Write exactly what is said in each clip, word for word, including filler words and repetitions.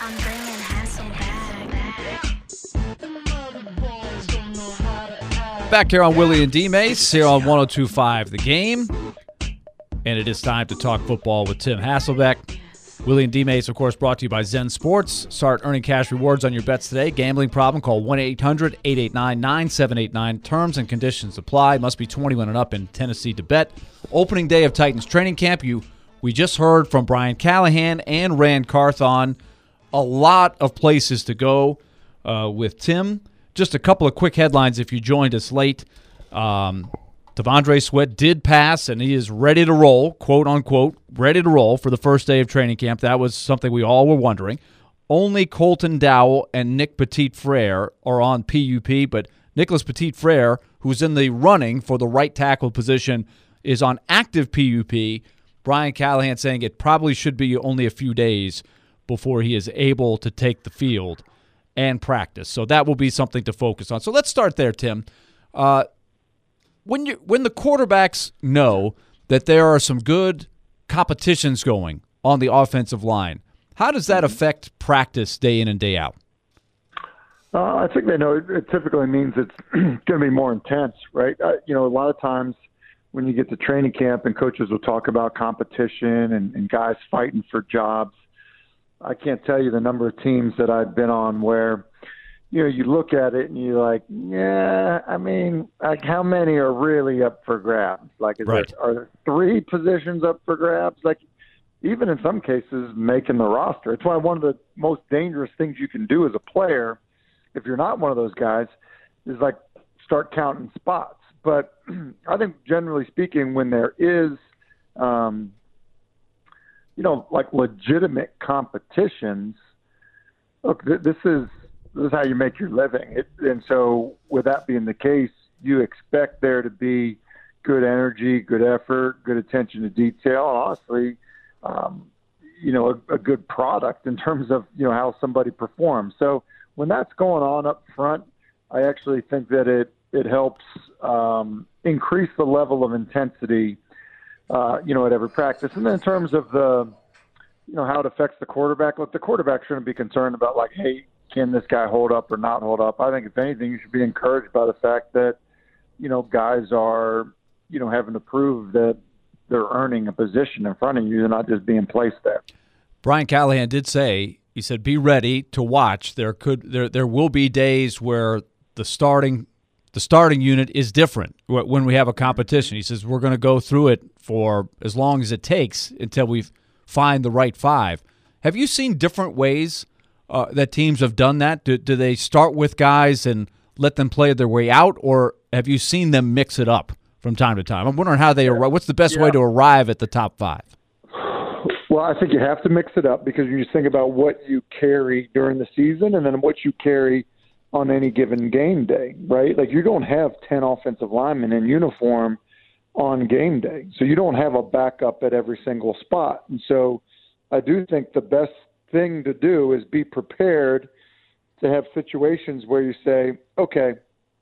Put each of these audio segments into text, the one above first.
I'm bringing Hassel back. Back here on Willie and D. Mace, here on one oh two point five The Game. And it is time to talk football with Tim Hasselbeck. Willie and D. Mace, of course, brought to you by Zen Sports. Start earning cash rewards on your bets today. Gambling problem? Call one eight hundred eight eight nine nine seven eight nine. Terms and conditions apply. Must be twenty-one and up in Tennessee to bet. Opening day of Titans training camp. You, we just heard from Brian Callahan and Rand Carthon. A lot of places to go uh, with Tim. Just a couple of quick headlines if you joined us late. Um, T'Vondre Sweat did pass, and he is ready to roll, quote-unquote, ready to roll for the first day of training camp. That was something we all were wondering. Only Colton Dowell and Nick Petit-Frere are on P U P, but Nicholas Petit-Frere, who's in the running for the right tackle position, is on active P U P. Brian Callahan saying it probably should be only a few days before he is able to take the field and practice. So that will be something to focus on. So let's start there, Tim. Uh, when you when the quarterbacks know that there are some good competitions going on the offensive line, how does that affect practice day in and day out? Uh, I think they know it, it typically means it's going to be more intense, right? Uh, you know, a lot of times when you get to training camp and coaches will talk about competition and, and guys fighting for jobs, I can't tell you the number of teams that I've been on where, you know, you look at it and you're like, yeah, I mean, like how many are really up for grabs? Like, is right. there, are there three positions up for grabs? Like, even in some cases, making the roster. It's why one of the most dangerous things you can do as a player, if you're not one of those guys, is like start counting spots. But I think generally speaking, when there is, um, you know, like legitimate competitions, look, th- this is this is how you make your living. It, and so with that being the case, you expect there to be good energy, good effort, good attention to detail, and honestly, um, you know, a, a good product in terms of, you know, how somebody performs. So when that's going on up front, I actually think that it, it helps um, increase the level of intensity Uh, you know, at every practice. And then in terms of the, you know, how it affects the quarterback, look, the quarterback shouldn't be concerned about like, hey, can this guy hold up or not hold up? I think if anything, you should be encouraged by the fact that, you know, guys are, you know, having to prove that they're earning a position in front of you. They're not just being placed there. Brian Callahan did say, he said, be ready to watch. There could, there, there will be days where the starting The starting unit is different when we have a competition. He says we're going to go through it for as long as it takes until we find the right five. Have you seen different ways uh, that teams have done that? Do, do they start with guys and let them play their way out, or have you seen them mix it up from time to time? I'm wondering how they arrive. What's the best yeah. way to arrive at the top five? Well, I think you have to mix it up because you just think about what you carry during the season and then what you carry on any given game day, right? Like you don't have ten offensive linemen in uniform on game day. So you don't have a backup at every single spot. And so I do think the best thing to do is be prepared to have situations where you say, okay,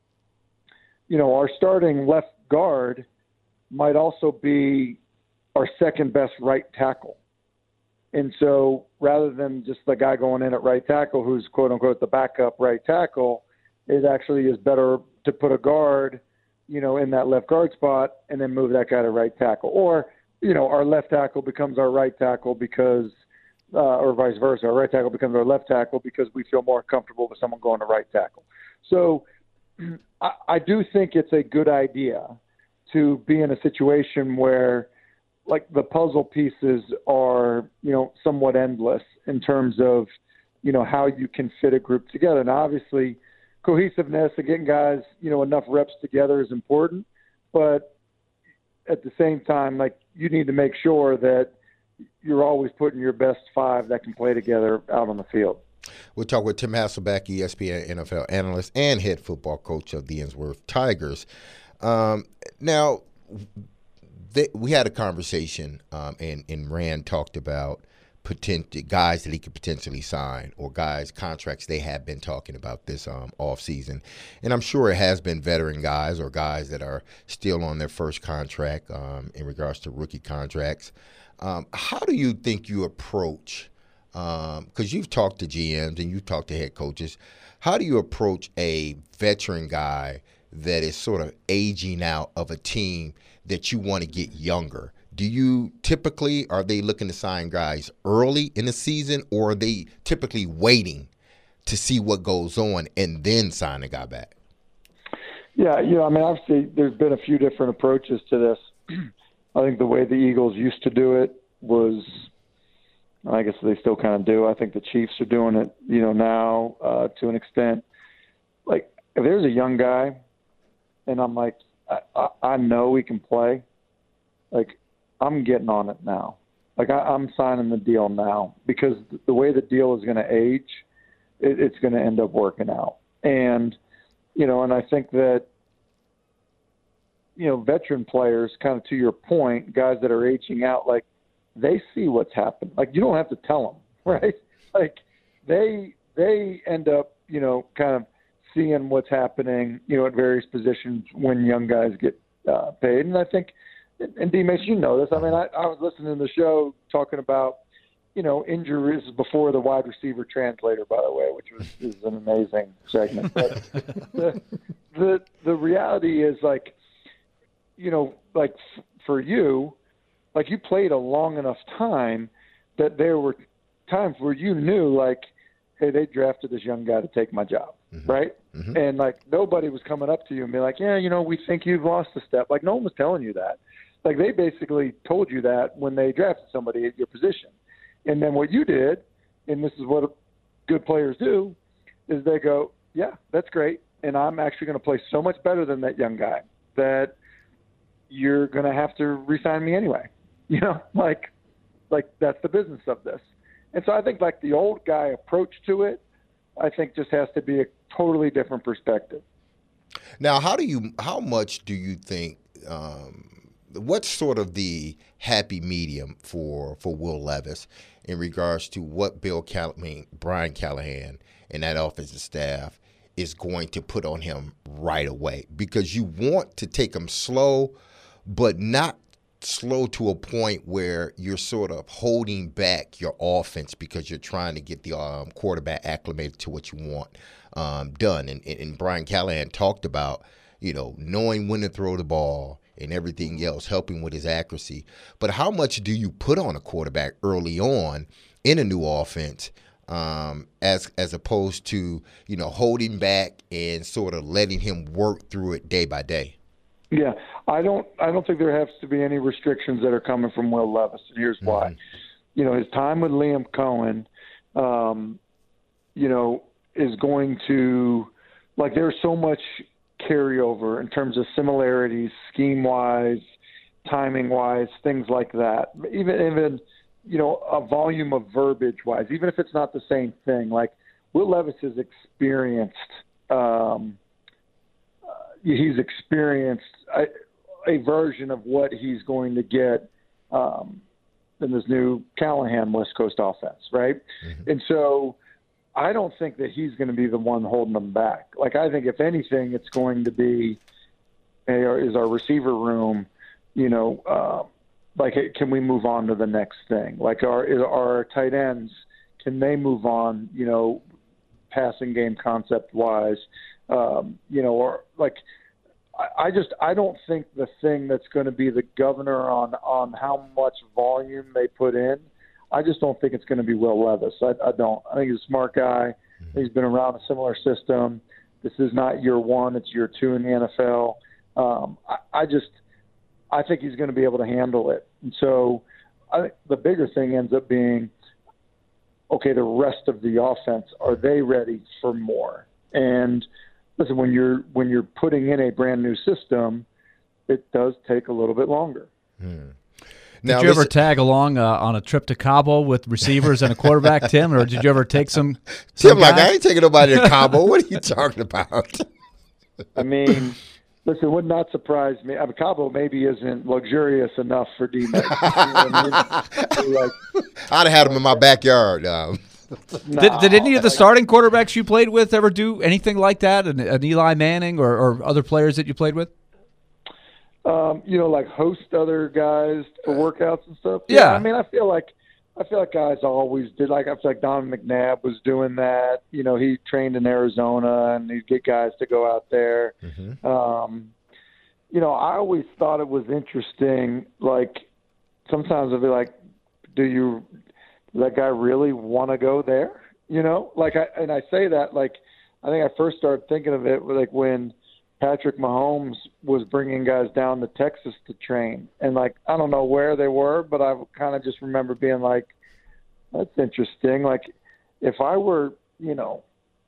you know, our starting left guard might also be our second best right tackle. And so rather than just the guy going in at right tackle who's, quote-unquote, the backup right tackle, it actually is better to put a guard, you know, in that left guard spot and then move that guy to right tackle. Or, you know, our left tackle becomes our right tackle because uh, – or vice versa. Our right tackle becomes our left tackle because we feel more comfortable with someone going to right tackle. So I, I do think it's a good idea to be in a situation where – like the puzzle pieces are, you know, somewhat endless in terms of, you know, how you can fit a group together. And obviously cohesiveness and getting guys, you know, enough reps together is important, but at the same time, like you need to make sure that you're always putting your best five that can play together out on the field. We'll talk with Tim Hasselbeck, E S P N N F L analyst and head football coach of the Ensworth Tigers. Um, now, They, we had a conversation, um, and, and Rand talked about potential guys that he could potentially sign or guys, contracts they have been talking about this um, offseason. And I'm sure it has been veteran guys or guys that are still on their first contract um, in regards to rookie contracts. Um, how do you think you approach because um, you've talked to G Ms and you've talked to head coaches. How do you approach a veteran guy that is sort of aging out of a team that you want to get younger? Do you typically, are they looking to sign guys early in the season, or are they typically waiting to see what goes on and then sign a guy back? Yeah, you know, I mean, obviously there's been a few different approaches to this. I think the way the Eagles used to do it was, I guess they still kind of do. I think the Chiefs are doing it, you know, now uh, to an extent. Like, if there's a young guy and I'm like, I, I, I know he can play, like, I'm getting on it now. Like, I, I'm signing the deal now, because the way the deal is going to age, it, it's going to end up working out. And, you know, and I think that, you know, veteran players, kind of to your point, guys that are aging out, like, they see what's happened. Like, you don't have to tell them, right? Like, they they end up, you know, kind of seeing what's happening, you know, at various positions when young guys get uh, paid. And I think, and D-Mace, you know this. I mean, I, I was listening to the show talking about, you know, injuries before the wide receiver translator, by the way, which was is an amazing segment. But the, the the reality is, like, you know, like f- for you, like, you played a long enough time that there were times where you knew, like, hey, they drafted this young guy to take my job, mm-hmm. right? Mm-hmm. And, like, nobody was coming up to you and be like, yeah, you know, we think you've lost a step. Like, no one was telling you that. Like, they basically told you that when they drafted somebody at your position. And then what you did, and this is what good players do, is they go, yeah, that's great, and I'm actually going to play so much better than that young guy that you're going to have to re-sign me anyway. You know, like, like that's the business of this. And so I think, like, the old guy approach to it, I think just has to be a totally different perspective. Now, how do you, how much do you think, um, what's sort of the happy medium for, for Will Levis in regards to what Bill Call- I mean, Brian Callahan and that offensive staff is going to put on him right away? Because you want to take him slow, but not slow to a point where you're sort of holding back your offense because you're trying to get the um, quarterback acclimated to what you want um, done. And, and, and Brian Callahan talked about, you know, knowing when to throw the ball and everything else, helping with his accuracy. But how much do you put on a quarterback early on in a new offense um, as as opposed to, you know, holding back and sort of letting him work through it day by day? Yeah, I don't I don't think there has to be any restrictions that are coming from Will Levis, and here's why. Mm-hmm. You know, his time with Liam Cohen, um, you know, is going to, like, there's so much carryover in terms of similarities, scheme-wise, timing-wise, things like that. Even, even you know, a volume of verbiage-wise, even if it's not the same thing. Like, Will Levis is experienced um, – he's experienced a, a version of what he's going to get um, in this new Callahan West Coast offense, right? Mm-hmm. And so I don't think that he's going to be the one holding them back. Like, I think if anything, it's going to be, hey, is our receiver room, you know, uh, like, hey, can we move on to the next thing? Like, our, our tight ends, can they move on, you know, passing game concept-wise? Um, you know, or like, I, I just I don't think the thing that's going to be the governor on on how much volume they put in, I just don't think it's going to be Will Levis. I, I don't. I think he's a smart guy. He's been around a similar system. This is not year one; it's year two in the N F L. Um, I, I just I think he's going to be able to handle it. And so, I think the bigger thing ends up being, okay, the rest of the offense, are they ready for more? And listen, when you're when you're putting in a brand new system, it does take a little bit longer. Hmm. Now, did you ever tag along uh, on a trip to Cabo with receivers and a quarterback, Tim, or did you ever take some? some Tim, like, I ain't taking nobody to Cabo. What are you talking about? I mean, listen, it would not surprise me. I mean, Cabo maybe isn't luxurious enough for D-Mac. You know I mean? Like, I'd have had him in my backyard. Um. No, did, did any of the starting quarterbacks you played with ever do anything like that? An, an Eli Manning or, or other players that you played with? Um, you know, like host other guys for workouts and stuff. Yeah. I mean, I feel like I feel like guys always did. Like I feel like Don McNabb was doing that. You know, he trained in Arizona, and he'd get guys to go out there. Mm-hmm. Um, you know, I always thought it was interesting. Like sometimes I'd be like, "Do you, does that guy really want to go there?" You know, like I and I say that like I think I first started thinking of it like when Patrick Mahomes was bringing guys down to Texas to train. And, like, I don't know where they were, but I kind of just remember being like, that's interesting. Like, if I were, you know,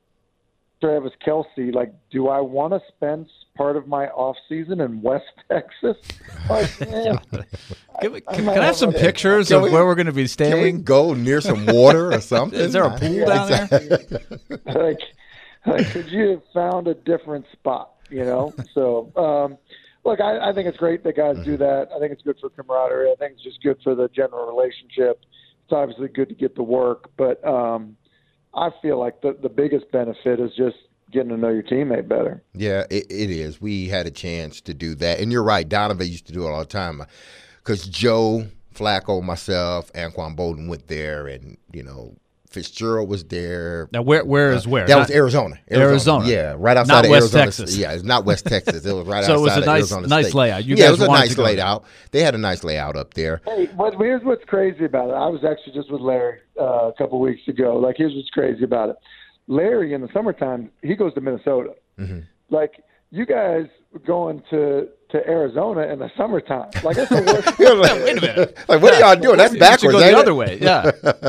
Travis Kelce, like, do I want to spend part of my off season in West Texas? Like, man, Can, I, can I I have some know. pictures Can of we- where we're going to be Can we staying? go near some water or something? Is there a pool Yeah, down there? like, like, could you have found a different spot? You know, so um, look, I, I think it's great that guys do that. I think it's good for camaraderie. I think it's just good for the general relationship. It's obviously good to get the work, but um, I feel like the the biggest benefit is just getting to know your teammate better. Yeah, it, it is. We had a chance to do that. And you're right. Donovan used to do it all the time because Joe Flacco, myself, Anquan Bolden went there, and, you know, Fitzgerald was there. Now, where where is where? That Not- was Arizona. Arizona. Yeah, right outside Not of West Arizona. Texas. Yeah, it's not West Texas. It was right So it outside was a of nice- Arizona nice State. layout. You yeah, guys it was a wanted nice to go layout. They had a nice layout up there. Hey, but here's what's crazy about it. I was actually just with Larry uh, a couple weeks ago. Like, here's what's crazy about it. Larry, in the summertime, he goes to Minnesota. Mm-hmm. Like, you guys going to to Arizona in the summertime. Like, that's the worst. Wait a minute. Like, what are y'all doing? That's You should backwards. go the ain't it? other way. Yeah.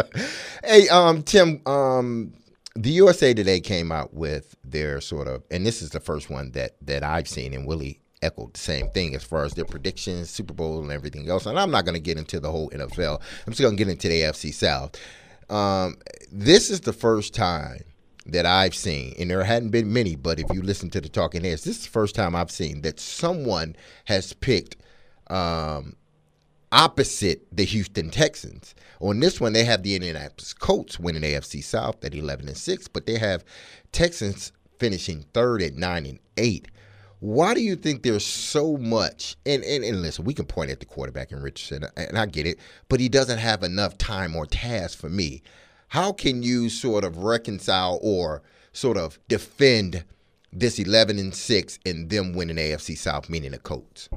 Hey, um, Tim, um, the U S A Today came out with their sort of, and this is the first one that that I've seen, and Willie echoed the same thing as far as their predictions, Super Bowl, and everything else. And I'm not going to get into the whole N F L. I'm just going to get into the A F C South. Um, this is the first time that I've seen, and there hadn't been many, but if you listen to the Talking Heads, this is the first time I've seen that someone has picked um, opposite the Houston Texans. On this one, they have the Indianapolis Colts winning A F C South at eleven and six, but they have Texans finishing third at nine and eight. Why do you think there's so much? And, and, and listen, we can point at the quarterback in Richardson, and I get it, but he doesn't have enough time or task for me. How can you sort of reconcile or sort of defend this eleven and six and them winning A F C South, meaning the Colts?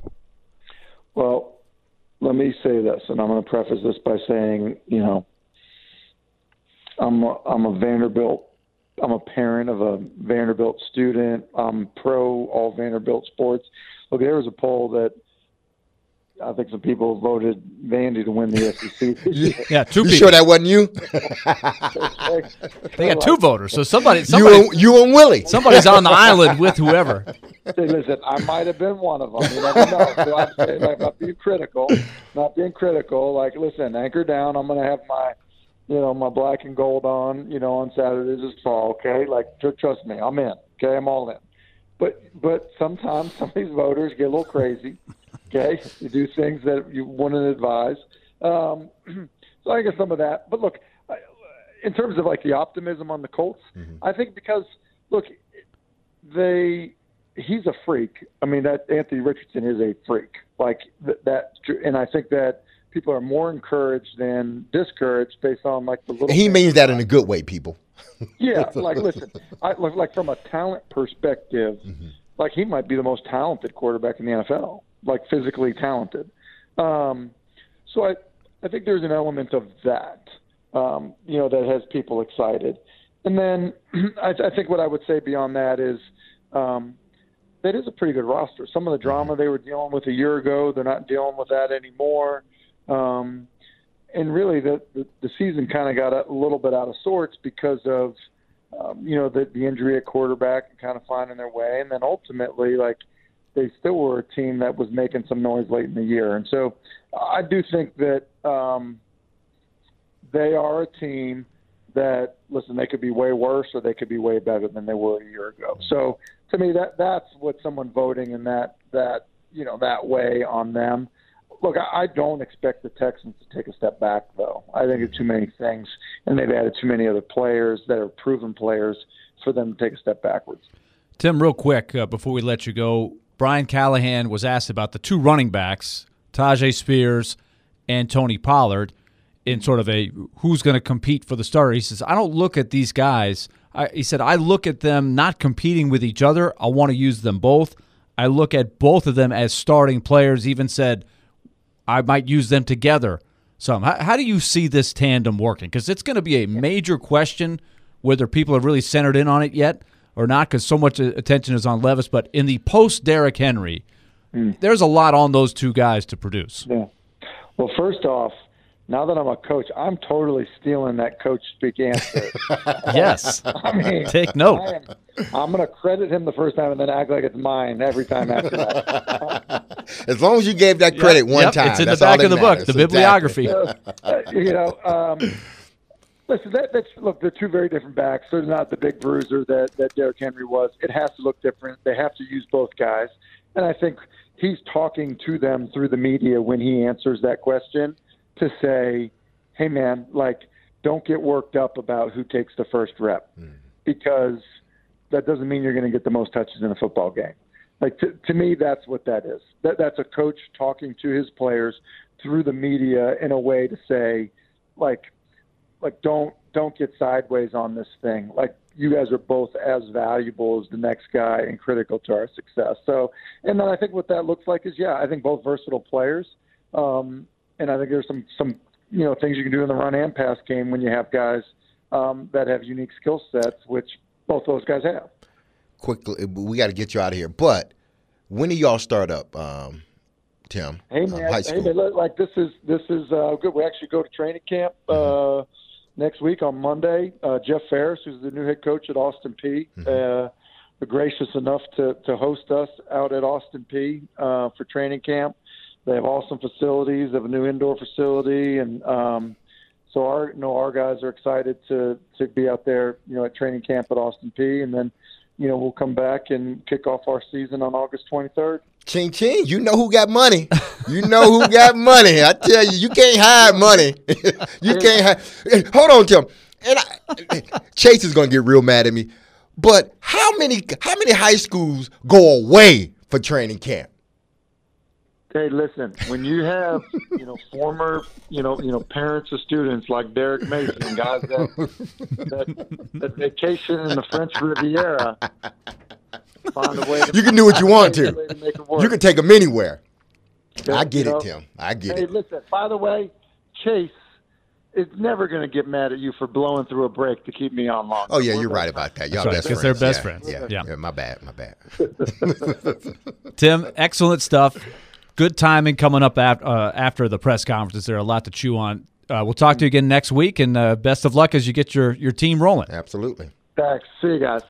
Well, let me say this, and I'm going to preface this by saying, you know, I'm a, I'm a Vanderbilt, I'm a parent of a Vanderbilt student. I'm pro all Vanderbilt sports. Look, there was a poll that I think some people voted Vandy to win the S E C. Yeah, two You people. sure that wasn't you? They got two voters, so somebody, You somebody and, you and Willie. somebody's on the island with whoever. Say, listen, I might have been one of them. You never know. So I'm saying, like, not being critical, not being critical. Like, listen, anchor down. I'm going to have my, you know, my black and gold on, you know, on Saturdays this fall. Okay, like, tr- trust me, I'm in. Okay, I'm all in. But but sometimes some of these voters get a little crazy. Okay, you do things that you wouldn't advise. Um, so I guess some of that. But look, I- in terms of like the optimism on the Colts, Mm-hmm. I think because look, they he's a freak. I mean, that Anthony Richardson is a freak. Like th- that, and I think that people are more encouraged than discouraged based on like the little. He things. means that in a good way, people. Yeah, like listen, I like, like from a talent perspective, like he might be the most talented quarterback in the N F L, like physically talented. Um, so I, I think there's an element of that, um, you know, that has people excited. And then I, I think what I would say beyond that is um, that is a pretty good roster. Some of the drama they were dealing with a year ago, they're not dealing with that anymore. Um, and really, the, the, the season kind of got a little bit out of sorts because of, um, you know, the, the injury at quarterback and kind of finding their way. And then ultimately, like, they still were a team that was making some noise late in the year. And so I do think that um, they are a team that, listen, they could be way worse or they could be way better than they were a year ago. So to me, that that's what someone voting in that, that you know, that way on them. Look, I, I don't expect the Texans to take a step back, though. I think it's too many things, and they've added too many other players that are proven players for them to take a step backwards. Tim, real quick uh, before we let you go, Brian Callahan was asked about the two running backs, Tajay Spears and Tony Pollard. in sort of a who's going to compete for the starter. He says, I don't look at these guys. I, he said, I look at them not competing with each other. I want to use them both. I look at both of them as starting players. Even said I might use them together some. How, how do you see this tandem working? Because it's going to be a major question whether people have really centered in on it yet or not, because so much attention is on Levis. But in the post-Derrick Henry, mm. there's a lot on those two guys to produce. Yeah. Well, first off, now that I'm a coach, I'm totally stealing that coach speak answer. Yes. I mean, take note. I am, I'm going to credit him the first time and then act like it's mine every time after that. As long as you gave that credit yep, one yep. time. It's in that's the back all of the matters. book, the bibliography. Exactly. So, uh, you know, um, listen, that, that's, look, they're two very different backs. They're not the big bruiser that, that Derrick Henry was. It has to look different. They have to use both guys. And I think he's talking to them through the media when he answers that question to say, hey, man, like, don't get worked up about who takes the first rep mm. because that doesn't mean you're going to get the most touches in a football game. Like, to, to me, that's what that is. That, that's a coach talking to his players through the media in a way to say, like, like don't don't get sideways on this thing. Like, you guys are both as valuable as the next guy and critical to our success. So, and then I think what that looks like is, yeah, I think both versatile players. Um, and I think there's some, some, you know, things you can do in the run and pass game when you have guys um, that have unique skill sets, which both those guys have. Quickly, we got to get you out of here. But when do y'all start up, um, Tim? Hey man, um, high school? hey man, like this is this is uh, good. We actually go to training camp uh, next week on Monday. Uh, Jeff Ferris, who's the new head coach at Austin Peay, mm-hmm. uh, was gracious enough to to host us out at Austin Peay uh, for training camp. They have awesome facilities. They have a new indoor facility, and um, so our you know our guys are excited to to be out there, you know, at training camp at Austin Peay, and then you know we'll come back and kick off our season on August twenty-third. Ching ching, you know who got money. You know who got money. I tell you, you can't hide money. You can't hide. Hold on, Tim. And I, Chase is gonna get real mad at me. But how many how many high schools go away for training camp? Hey, listen, when you have, you know, former, you know, you know, parents of students like Derek Mason, guys that, that, that vacation in the French Riviera, find a way to, you can do what you want to. to you can take them anywhere. But, I get you know, it, Tim. I get hey, it. Hey, listen, by the way, Chase is never going to get mad at you for blowing through a break to keep me on long. Oh, yeah, you're right about that. Y'all right, best because friends. they're best yeah, friends. Yeah, yeah. yeah, my bad, my bad. Tim, excellent stuff. Good timing coming up after, uh, after the press conferences. There's a lot to chew on. Uh, we'll talk to you again next week, and uh, best of luck as you get your, your team rolling. Absolutely. Thanks. See you guys.